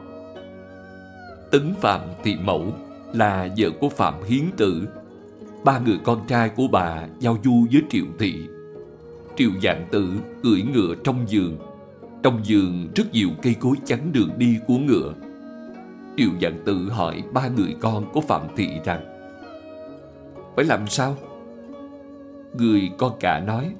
[SPEAKER 2] Tấn Phạm Thị Mẫu là vợ của Phạm Hiến Tử. 3 người con trai của bà giao du với Triệu Thị. Triệu Vạn Tử cưỡi ngựa trong vườn. Trong vườn rất nhiều cây cối chắn đường đi của ngựa. Triệu Vạn Tử hỏi 3 người con của Phạm Thị rằng: phải làm sao? Người con cả nói: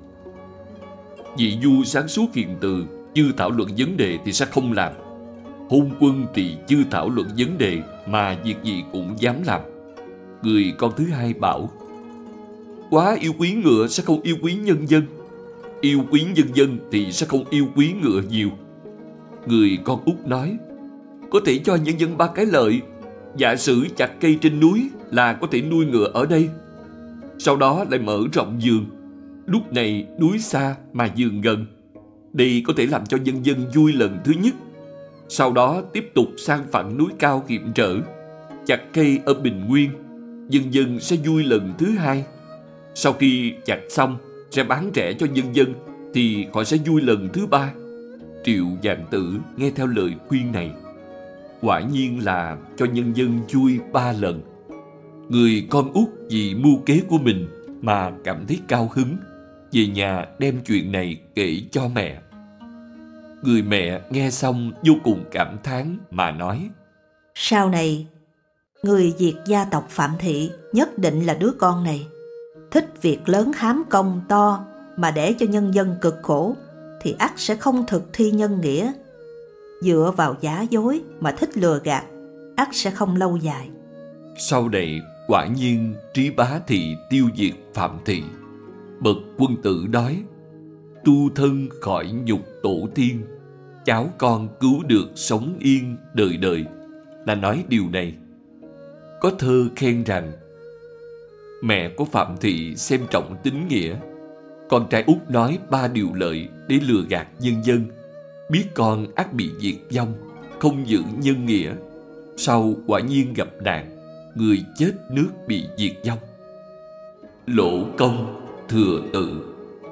[SPEAKER 2] vị vua sáng suốt hiền từ, chưa thảo luận vấn đề thì sẽ không làm. Hôn quân thì chưa thảo luận vấn đề mà việc gì cũng dám làm. Người con thứ hai bảo: quá yêu quý ngựa sẽ không yêu quý nhân dân, yêu quý nhân dân thì sẽ không yêu quý ngựa nhiều. Người con út nói: có thể cho nhân dân 3 cái lợi. Giả sử chặt cây trên núi là có thể nuôi ngựa ở đây. Sau đó lại mở rộng vườn. Lúc này núi xa mà vườn gần, đây có thể làm cho nhân dân vui lần thứ nhất. Sau đó tiếp tục sang phẳng núi cao hiểm trở, chặt cây ở bình nguyên, nhân dân sẽ vui lần thứ hai. Sau khi chặt xong sẽ bán rẻ cho nhân dân thì họ sẽ vui lần thứ 3. Triệu Vạn Tử nghe theo lời khuyên này, quả nhiên là cho nhân dân vui 3 lần. Người con út vì mưu kế của mình mà cảm thấy cao hứng, về nhà đem chuyện này kể cho mẹ. Người mẹ nghe xong vô cùng cảm thán mà nói:
[SPEAKER 3] sau này người diệt gia tộc Phạm Thị nhất định là đứa con này. Thích việc lớn hám công to mà để cho nhân dân cực khổ thì ắt sẽ không thực thi nhân nghĩa. Dựa vào giả dối mà thích lừa gạt, ắt sẽ không lâu dài.
[SPEAKER 2] Sau này quả nhiên Trí Bá Thị tiêu diệt Phạm Thị. Bậc Quân Tử nói: tu thân khỏi nhục tổ tiên, cháu con cứu được sống yên đời đời, là nói điều này. Có thơ khen rằng mẹ của Phạm Thị xem trọng tín nghĩa, Con trai út nói 3 điều lợi để lừa gạt nhân dân. Biết con ắt bị diệt vong, không giữ nhân nghĩa. Sau quả nhiên gặp nạn, người chết nước bị diệt vong. Lỗ Công Thừa Tự.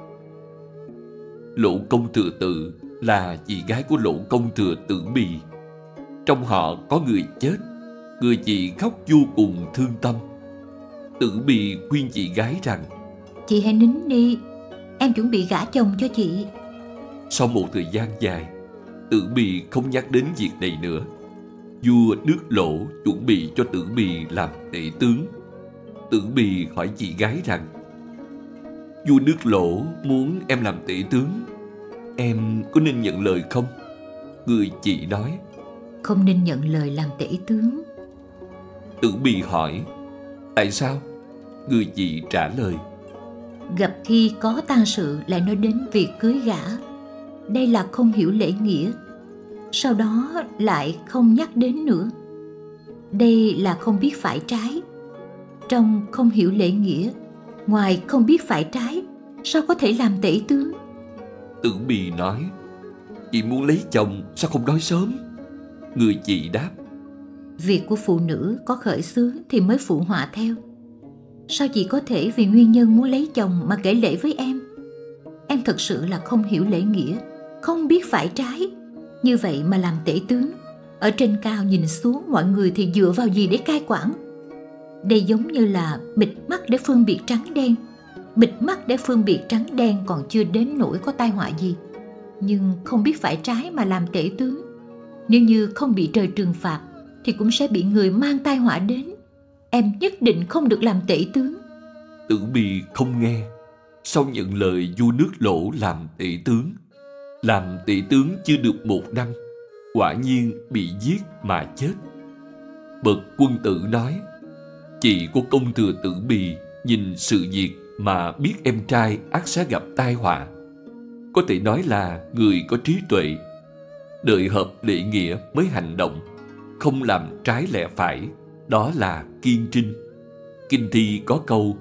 [SPEAKER 2] Lỗ Công Thừa Tự là chị gái của Lỗ Công Thừa Tử Bì. Trong họ có người chết, người chị khóc vô cùng thương tâm. Tử Bì khuyên chị gái rằng:
[SPEAKER 1] Chị hãy nín đi, em chuẩn bị gả chồng cho chị.
[SPEAKER 2] Sau một thời gian dài, Tử Bì không nhắc đến việc này nữa. Vua nước Lỗ chuẩn bị cho Tử Bì làm tể tướng. Tử Bì hỏi chị gái rằng: Vua nước Lỗ muốn em làm tể tướng, em có nên nhận lời không? Người chị nói:
[SPEAKER 1] Không nên nhận lời làm tể tướng.
[SPEAKER 2] Tử Bì hỏi: Tại sao? Người chị trả lời:
[SPEAKER 1] Gặp khi có tang sự lại nói đến việc cưới gả, đây là không hiểu lễ nghĩa. Sau đó lại không nhắc đến nữa, đây là không biết phải trái. Trong không hiểu lễ nghĩa, ngoài không biết phải trái, sao có thể làm tể tướng?
[SPEAKER 2] Tử Bì nói: Chị muốn lấy chồng sao không nói sớm? Người chị đáp:
[SPEAKER 1] Việc của phụ nữ có khởi xướng thì mới phụ họa theo. Sao chị có thể vì nguyên nhân muốn lấy chồng mà kể lễ với em? Em thật sự là không hiểu lễ nghĩa, không biết phải trái. Như vậy mà làm tể tướng, ở trên cao nhìn xuống mọi người thì dựa vào gì để cai quản? Đây giống như là bịt mắt để phân biệt trắng đen. Bịt mắt để phân biệt trắng đen còn chưa đến nỗi có tai họa gì, nhưng không biết phải trái mà làm tể tướng, nếu như không bị trời trừng phạt thì cũng sẽ bị người mang tai họa đến. Em nhất định không được làm tể tướng.
[SPEAKER 2] Tử Bì không nghe. Sau nhận lời vua nước Lỗ làm tể tướng, làm tể tướng chưa được 1 năm, quả nhiên bị giết mà chết. Bậc quân tử nói: Chị của công thừa Tử Bì nhìn sự việc mà biết em trai ắt sẽ gặp tai họa. Có thể nói là người có trí tuệ, đợi hợp lễ nghĩa mới hành động, không làm trái lẽ phải, đó là kiên trinh. Kinh thi có câu: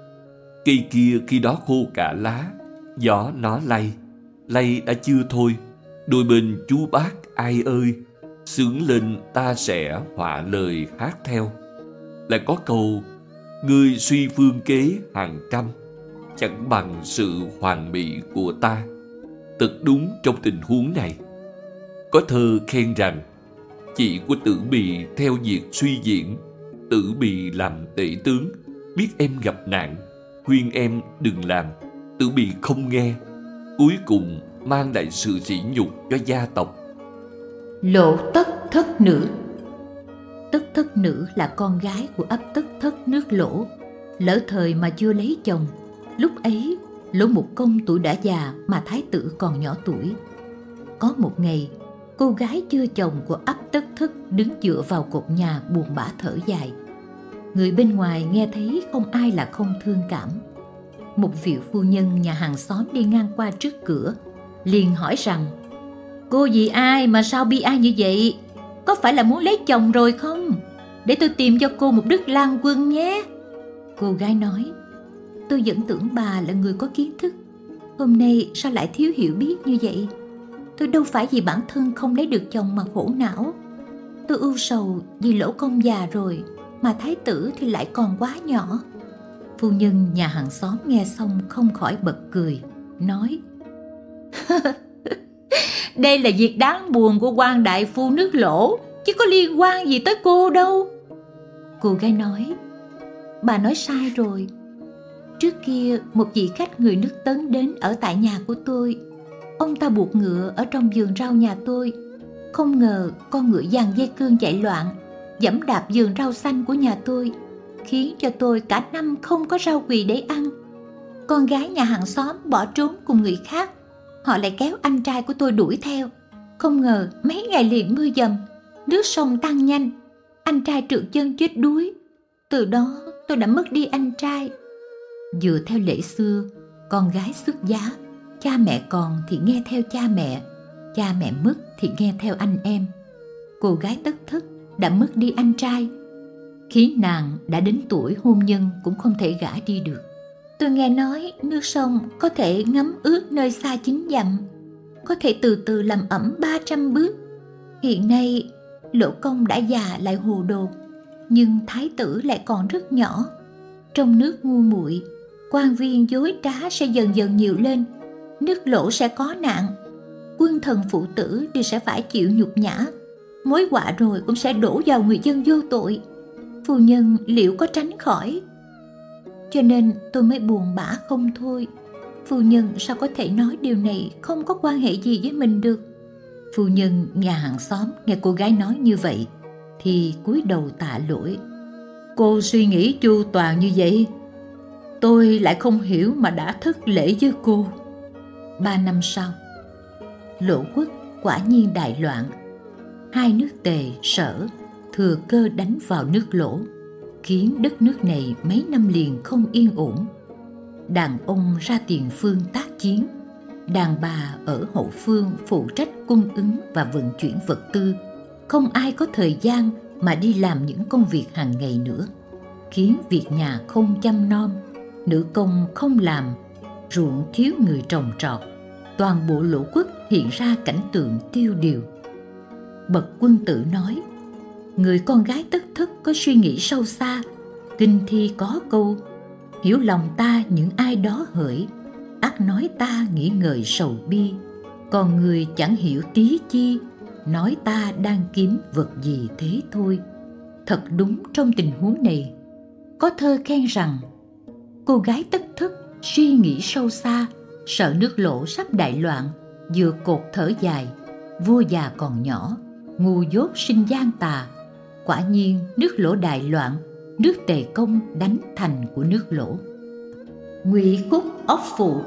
[SPEAKER 2] Cây kia khi đó khô cả lá, gió nó lay, lay đã chưa thôi, đôi bên chú bác ai ơi, sướng lên ta sẽ họa lời hát theo. Lại có câu: Ngươi suy phương kế hàng trăm, chẳng bằng sự hoàn mỹ của ta. Thật đúng trong tình huống này. Có thơ khen rằng chị của Tử Bì theo việc suy diễn, Tử Bì làm tể tướng, biết em gặp nạn, khuyên em đừng làm. Tử Bì không nghe, cuối cùng mang lại sự sỉ nhục cho gia tộc.
[SPEAKER 1] Lộ Tất Thất Nữ. Tất Thất Nữ là con gái của ấp Tất Thất nước Lỗ. Lỡ thời mà chưa lấy chồng, lúc ấy Lỗ Mục Công tuổi đã già mà thái tử còn nhỏ tuổi. Có một ngày, cô gái chưa chồng của ấp Tất Thất đứng dựa vào cột nhà buồn bã thở dài. Người bên ngoài nghe thấy không ai là không thương cảm. Một vị phu nhân nhà hàng xóm đi ngang qua trước cửa, liền hỏi rằng: Cô vì ai mà sao bi ai như vậy? Có phải là muốn lấy chồng rồi không? Để tôi tìm cho cô một đức lang quân nhé. Cô gái nói: Tôi vẫn tưởng bà là người có kiến thức, hôm nay sao lại thiếu hiểu biết như vậy? Tôi đâu phải vì bản thân không lấy được chồng mà khổ não. Tôi ưu sầu vì Lỗ Công già rồi, mà thái tử thì lại còn quá nhỏ. Phu nhân nhà hàng xóm nghe xong không khỏi bật cười, nói: Đây là việc đáng buồn của quan đại phu nước Lỗ, chứ có liên quan gì tới cô đâu. Cô gái nói: Bà nói sai rồi. Trước kia một vị khách người nước Tấn đến ở tại nhà của tôi. Ông ta buộc ngựa ở trong vườn rau nhà tôi. Không ngờ con ngựa dàn dây cương chạy loạn, giẫm đạp vườn rau xanh của nhà tôi, khiến cho tôi cả năm không có rau quỳ để ăn. Con gái nhà hàng xóm bỏ trốn cùng người khác, họ lại kéo anh trai của tôi đuổi theo. Không ngờ mấy ngày liền mưa dầm, nước sông tăng nhanh, anh trai trượt chân chết đuối. Từ đó tôi đã mất đi anh trai. Dựa theo lễ xưa, con gái xuất giá, cha mẹ còn thì nghe theo cha mẹ mất thì nghe theo anh em. Cô gái Tất Thất đã mất đi anh trai, khiến nàng đã đến tuổi hôn nhân cũng không thể gả đi được. Tôi nghe nói nước sông có thể ngắm ước nơi xa 9 dặm, có thể từ từ làm ẩm 300 bước. Hiện nay Lỗ Công đã già lại hồ đồ, nhưng thái tử lại còn rất nhỏ. Trong nước ngu muội, quan viên dối trá sẽ dần dần nhiều lên, nước Lỗ sẽ có nạn, quân thần phụ tử đều sẽ phải chịu nhục nhã, mối họa rồi cũng sẽ đổ vào người dân vô tội. Phu nhân liệu có tránh khỏi? Cho nên tôi mới buồn bã không thôi. Phu nhân sao có thể nói điều này không có quan hệ gì với mình được? Phu nhân nhà hàng xóm nghe cô gái nói như vậy thì cúi đầu tạ lỗi. Cô suy nghĩ chu toàn như vậy, tôi lại không hiểu mà đã thất lễ với cô. 3 năm sau, Lỗ quốc quả nhiên đại loạn. Hai nước Tề, Sở thừa cơ đánh vào nước Lỗ, khiến đất nước này mấy năm liền không yên ổn. Đàn ông ra tiền phương tác chiến, đàn bà ở hậu phương phụ trách cung ứng và vận chuyển vật tư. Không ai có thời gian mà đi làm những công việc hàng ngày nữa, khiến việc nhà không chăm nom, nữ công không làm, ruộng thiếu người trồng trọt. Toàn bộ Lỗ quốc hiện ra cảnh tượng tiêu điều. Bậc quân tử nói, người con gái Tất Thất có suy nghĩ sâu xa. Kinh thi có câu, hiểu lòng ta những ai đó hỡi, ắt nói ta nghĩ ngợi sầu bi. Còn người chẳng hiểu tí chi, nói ta đang kiếm vật gì thế thôi. Thật đúng trong tình huống này. Có thơ khen rằng, cô gái Tất Thất suy nghĩ sâu xa, sợ nước Lỗ sắp đại loạn, vừa cột thở dài, vua già còn nhỏ, ngu dốt sinh gian tà. Quả nhiên nước Lỗ đại loạn, nước Tề công đánh thành của nước Lỗ. Ngụy Khúc Ốc Phụ.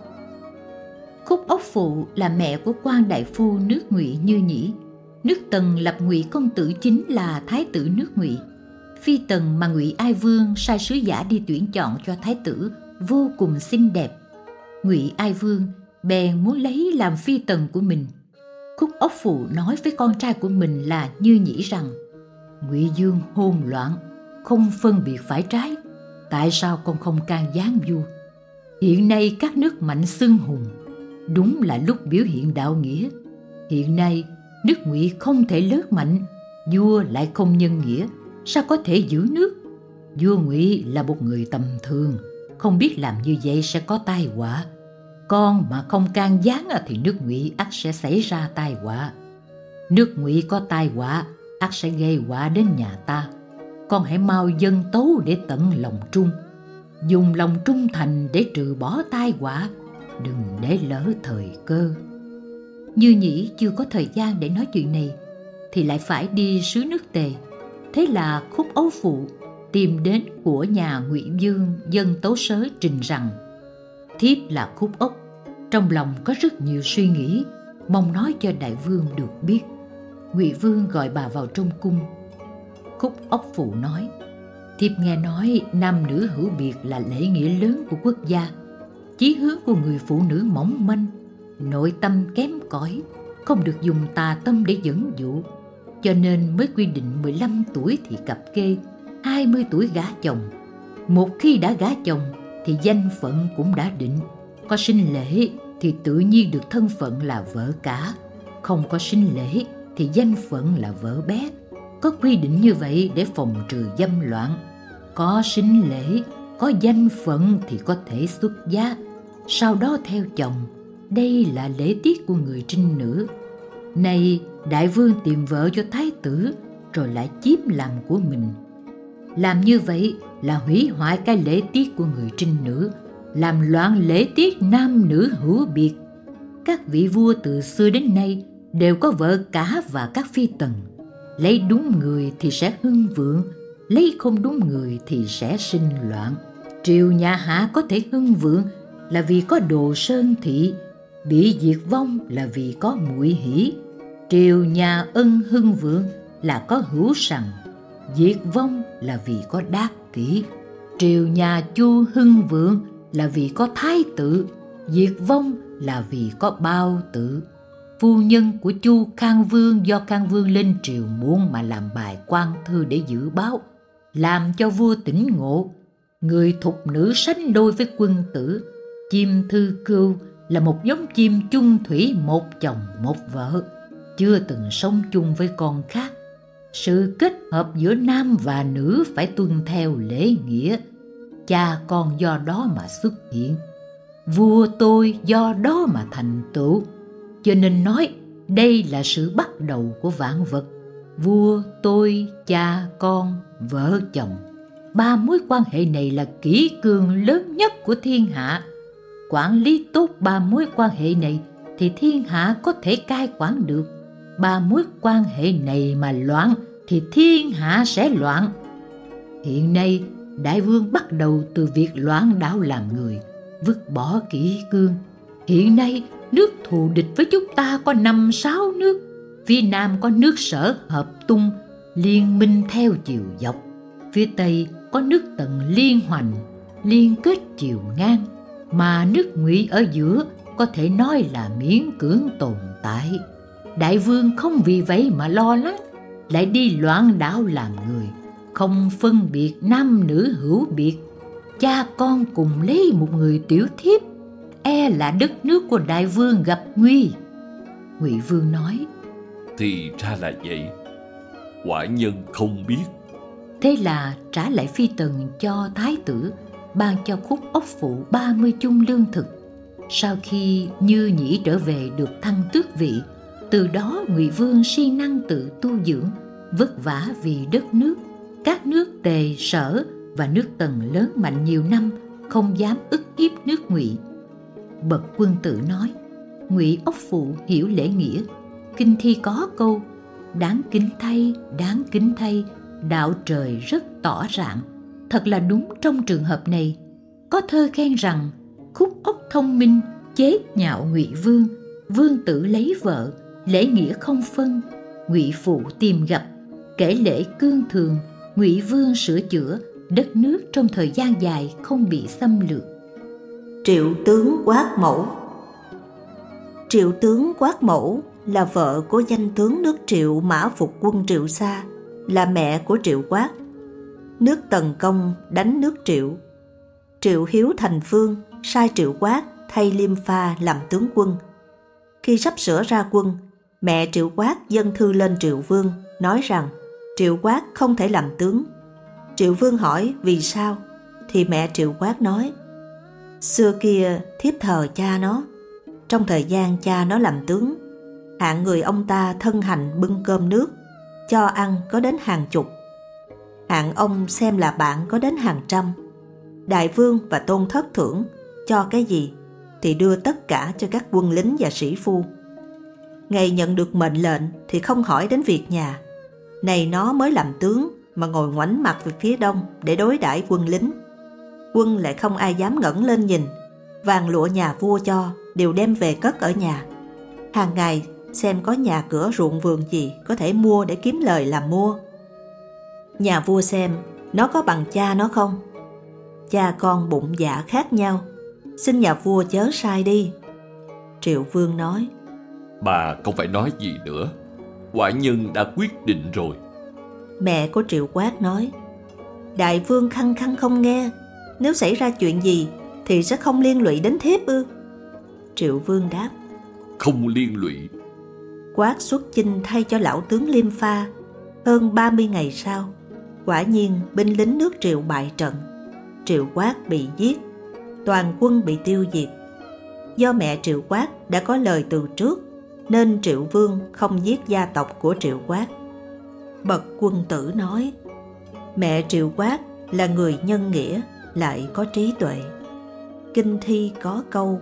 [SPEAKER 1] Khúc Ốc Phụ là mẹ của quan đại phu nước Ngụy Như Nhĩ. Nước Tần lập Ngụy công tử chính là thái tử nước Ngụy. Phi tần mà Ngụy Ai Vương sai sứ giả đi tuyển chọn cho thái tử vô cùng xinh đẹp. Ngụy Ai Vương bèn muốn lấy làm phi tần của mình. Khúc Ốc Phụ nói với con trai của mình là Như Nhĩ rằng, Ngụy Dương hôn loạn, không phân biệt phải trái, tại sao con không can gián vua? Hiện nay các nước mạnh xưng hùng, đúng là lúc biểu hiện đạo nghĩa. Hiện nay nước Ngụy không thể lớn mạnh, vua lại không nhân nghĩa, sao có thể giữ nước? Vua Ngụy là một người tầm thường, không biết làm như vậy sẽ có tai họa. Con mà không can gián thì nước Ngụy ắt sẽ xảy ra tai họa. Nước Ngụy có tai họa, ắt sẽ gây họa đến nhà ta. Con hãy mau dâng tấu để tận lòng trung, dùng lòng trung thành để trừ bỏ tai họa, đừng để lỡ thời cơ. Như Nhĩ chưa có thời gian để nói chuyện này thì lại phải đi sứ nước Tề. Thế là Khúc Ấu Phụ tìm đến của nhà Ngụy Vương dâng tấu sớ trình rằng, thiếp là Khúc Ốc, trong lòng có rất nhiều suy nghĩ, mong nói cho đại vương được biết. Ngụy Vương gọi bà vào trong cung. Khúc Ốc Phụ nói, thiếp nghe nói nam nữ hữu biệt là lễ nghĩa lớn của quốc gia. Chí hướng của người phụ nữ mỏng manh, nội tâm kém cỏi, không được dùng tà tâm để dẫn dụ, cho nên mới quy định 15 tuổi thì cặp kê, 20 tuổi gả chồng. Một khi đã gả chồng thì danh phận cũng đã định. Có sinh lễ thì tự nhiên được thân phận là vợ cả, không có sinh lễ thì danh phận là vợ bé. Có quy định như vậy để phòng trừ dâm loạn. Có sinh lễ, có danh phận thì có thể xuất gia, sau đó theo chồng. Đây là lễ tiết của người trinh nữ. Này đại vương tìm vợ cho thái tử rồi lại chiếm làm của mình. Làm như vậy là hủy hoại cái lễ tiết của người trinh nữ, làm loạn lễ tiết nam nữ hữu biệt. Các vị vua từ xưa đến nay đều có vợ cả và các phi tần. Lấy đúng người thì sẽ hưng vượng, lấy không đúng người thì sẽ sinh loạn. Triều nhà Hạ có thể hưng vượng là vì có Đồ Sơn Thị, bị diệt vong là vì có Muội Hỷ. Triều nhà Ân hưng vượng là có Hữu Sằng, diệt vong là vì có Đát Kỷ. Triều nhà Chu hưng vượng là vì có Thái Tự, diệt vong là vì có Bao Tự. Phu nhân của Chu Khang Vương do Khang Vương lên triều muộn mà làm bài quan thư để dự báo, làm cho vua tỉnh ngộ. Người thục nữ sánh đôi với quân tử. Chim thư cưu là một giống chim chung thủy, một chồng một vợ, chưa từng sống chung với con khác. Sự kết hợp giữa nam và nữ phải tuân theo lễ nghĩa. Cha con do đó mà xuất hiện, vua tôi do đó mà thành tựu. Cho nên nói đây là sự bắt đầu của vạn vật. Vua, tôi, cha, con, vợ, chồng. 3 mối quan hệ này là kỷ cương lớn nhất của thiên hạ. Quản lý tốt 3 mối quan hệ này thì thiên hạ có thể cai quản được. 3 mối quan hệ này mà loạn thì thiên hạ sẽ loạn. Hiện nay đại vương bắt đầu từ việc loạn đảo làm người, vứt bỏ kỷ cương. Hiện nay nước thù địch với chúng ta có 5-6 nước. Phía Nam có nước Sở hợp tung, liên minh theo chiều dọc. Phía Tây có nước Tần liên hoành, liên kết chiều ngang. Mà nước Ngụy ở giữa có thể nói là miễn cưỡng tồn tại. Đại vương không vì vậy mà lo lắng, lại đi loạn đảo làm người, không phân biệt nam nữ hữu biệt. Cha con cùng lấy một người tiểu thiếp, e là đất nước của đại vương gặp nguy. Ngụy vương nói:
[SPEAKER 2] Thì ra là vậy, quả nhân không biết.
[SPEAKER 1] Thế là trả lại phi tần cho thái tử, ban cho Khúc Ốc Phụ 30 chung lương thực. Sau khi Như Nhĩ trở về được thăng tước vị, từ đó Ngụy vương siêng năng tự tu dưỡng, vất vả vì đất nước. Các nước Tề, Sở và nước Tần lớn mạnh nhiều năm, không dám ức hiếp nước Ngụy. Bậc quân tử nói: Ngụy Ốc Phụ hiểu lễ nghĩa. Kinh thi có câu: đáng kính thay, đạo trời rất tỏ rạng. Thật là đúng trong trường hợp này. Có thơ khen rằng Khúc Ốc thông minh, chế nhạo Ngụy vương. Vương tử lấy vợ, lễ nghĩa không phân. Ngụy phụ tìm gặp, kể lễ cương thường. Ngụy vương sửa chữa, đất nước trong thời gian dài không bị xâm lược.
[SPEAKER 3] Triệu tướng Quát Mẫu. Triệu tướng Quát Mẫu là vợ của danh tướng nước Triệu Mã Phục quân Triệu Sa, là mẹ của Triệu Quát. Nước Tần Công đánh nước Triệu. Triệu Hiếu thành vương, sai Triệu Quát thay Liêm Pha làm tướng quân. Khi sắp sửa ra quân, mẹ Triệu Quát dâng thư lên Triệu Vương, nói rằng Triệu Quát không thể làm tướng. Triệu Vương hỏi vì sao, thì mẹ Triệu Quát nói: xưa kia thiếp thờ cha nó. Trong thời gian cha nó làm tướng, hạng người ông ta thân hành bưng cơm nước, cho ăn có đến hàng chục. Hạng ông xem là bạn có đến hàng trăm. Đại vương và tôn thất thưởng, cho cái gì thì đưa tất cả cho các quân lính và sĩ phu. Ngày nhận được mệnh lệnh thì không hỏi đến việc nhà. Này nó mới làm tướng mà ngồi ngoảnh mặt về phía đông để đối đãi quân lính. Quân lại không ai dám ngẩng lên nhìn. Vàng lụa nhà vua cho đều đem về cất ở nhà. Hàng ngày xem có nhà cửa ruộng vườn gì có thể mua để kiếm lời làm mua. Nhà vua xem nó có bằng cha nó không. Cha con bụng dạ khác nhau, xin nhà vua chớ sai đi. Triệu Vương nói:
[SPEAKER 2] Bà không phải nói gì nữa, quả nhân đã quyết định rồi.
[SPEAKER 3] Mẹ của Triệu Quát nói: Đại vương khăng khăng không nghe, nếu xảy ra chuyện gì thì sẽ không liên lụy đến thiếp ư? Triệu Vương đáp:
[SPEAKER 2] Không liên lụy.
[SPEAKER 3] Quát xuất chinh thay cho lão tướng Liêm Pha. Hơn 30 ngày sau, quả nhiên binh lính nước Triệu bại trận. Triệu Quát bị giết, toàn quân bị tiêu diệt. Do mẹ Triệu Quát đã có lời từ trước, nên Triệu Vương không giết gia tộc của Triệu Quát. Bậc quân tử nói: mẹ Triệu Quát là người nhân nghĩa, lại có trí tuệ. Kinh thi có câu: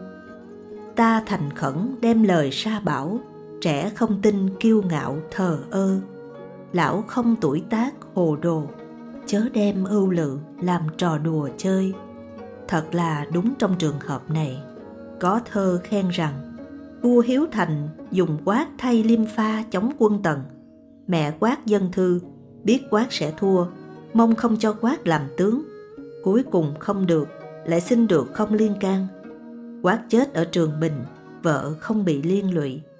[SPEAKER 3] ta thành khẩn đem lời sa bảo, trẻ không tin kiêu ngạo thờ ơ. Lão không tuổi tác hồ đồ, chớ đem ưu lự làm trò đùa chơi. Thật là đúng trong trường hợp này. Có thơ khen rằng vua Hiếu Thành dùng Quát thay Liêm Pha chống quân Tần. Mẹ Quát dâng thư, biết Quát sẽ thua, mong không cho Quát làm tướng. Cuối cùng không được, lại xin được không liên can. Quát chết ở Trường Bình, vợ không bị liên lụy.